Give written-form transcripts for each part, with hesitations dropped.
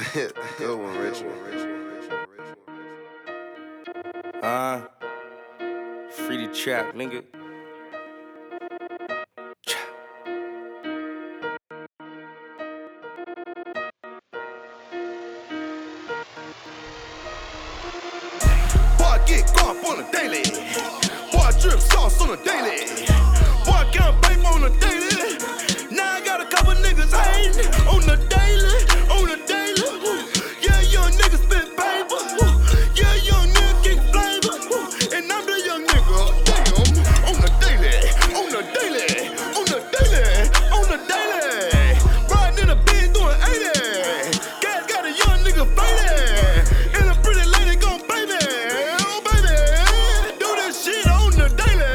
Good one, Richard. Free the trap, nigga. Boy, I get guap on a daily. Boy, I drip sauce on a daily. Boy, I count paper on a daily. Now I got a couple niggas hating on the daily, on the daily. Yeah, young niggas spit paper. Yeah, young nigga kick flavor. And I'm the young nigga, damn, on the daily, on the daily, on the daily, on the daily. Riding in a Benz doing 80. Gas got a young nigga faded. And a pretty lady gon' baby. Oh, baby. Do this shit on the daily,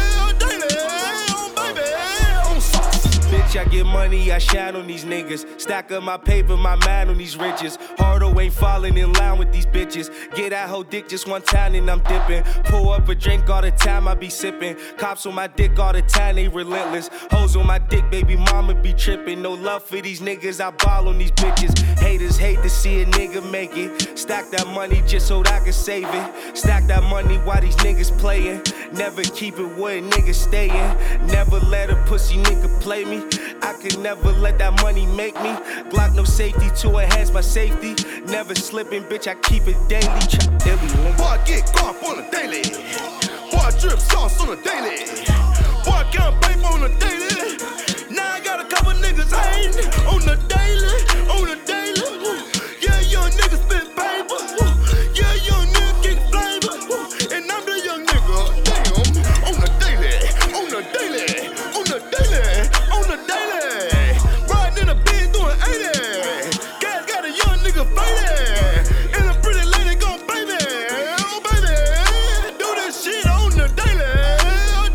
on baby, on sauce. Bitch, I get money, I shine on these niggas. Stack up my paper, my mind on these riches. Hardo ain't falling in line with these bitches. Get that whole dick just one time and I'm dipping. Pull up a drink all the time, I be sipping. Cops on my dick all the time, they relentless. Hoes on my dick, baby mama be tripping. No love for these niggas, I ball on these bitches. Haters hate to see a nigga make it. Stack that money just so that I can save it. Stack that money while these niggas playing. Never keep it where a nigga stayin'. Never let a pussy nigga play me. I could never let that money make me. Glock no safety to enhance my safety. Never slipping, bitch, I keep it daily. Boy, I get guap on a daily. Boy, I drip sauce on a daily. Boy, I count paper on a daily. Now I got a couple niggas hating on the daily, on the daily. Yeah, young niggas spit paper. Yeah, young nigga kick flavor. And I'm the young nigga, damn, on the daily, on the daily, on the daily, on the daily. Riding in a Benz doing 80. Gas got a young nigga faded. And a pretty lady gon' baby. Oh, baby. Do this shit on the daily, on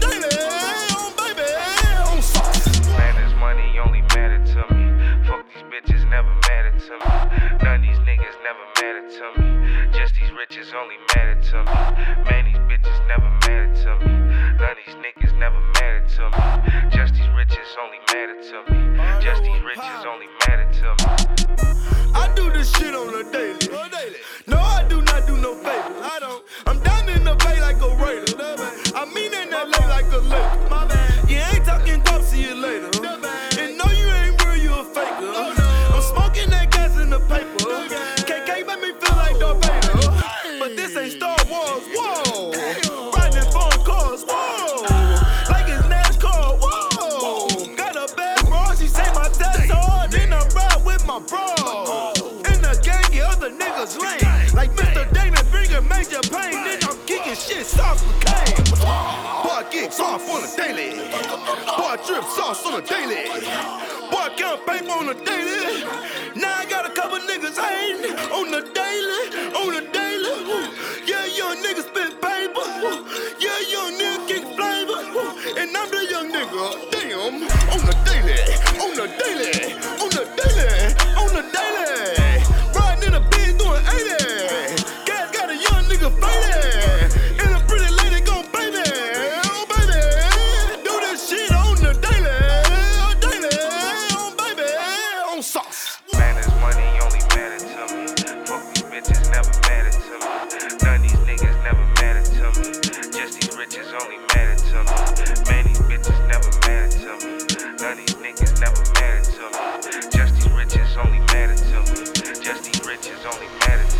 baby, on sauce. Man, this money only mattered to me. Fuck these bitches, never mattered to me. None of these niggas never mattered to me. Just these riches only mattered to me. Man, these bitches never mattered to me. None of these niggas never mattered to me. Just these riches only mattered to me. Just these riches only mattered to me. I do this shit on the daily. No, I do not do no favors. I don't. I'm down in the bay like a raider. I mean in LA like a lady. My bad. You ain't talking dope, see you later. And no, you ain't real, you a faker. I'm smoking that gas in the paper. KK make me feel like Darth Vader. But this ain't Star Wars, whoa. Riding in foreign cars, whoa. Like it's NASCAR, whoa. Got a bad bra, she say my test hard. Then I ride with my bro. In the gang, the other niggas lame. Like Mr. Damon bringing major pain. Then I'm kicking shit, sauce cocaine. Boy, I get soft on a daily. Boy, I drip sauce on a daily. Boy, I count paper on a daily. Now I got a couple niggas hating on the daily, on the daily. Yeah, young niggas spit paper. Yeah, young nigga kick flavor. And I'm the young nigga, damn, on the daily, on the daily, on the daily, on the daily. Riding in a Benz doing 80. Gas got a young nigga faded. And a pretty lady gon' baby. Oh, baby. Do this shit on the daily, on baby, on sauce. Man, this money only mattered to me. Fuck these bitches, never mattered to me. None of these niggas never mattered to me. Just these riches only mattered to me. Man, these bitches never mattered to me. None of these niggas never mattered to me. Just these riches only mattered to me. Just these riches only mattered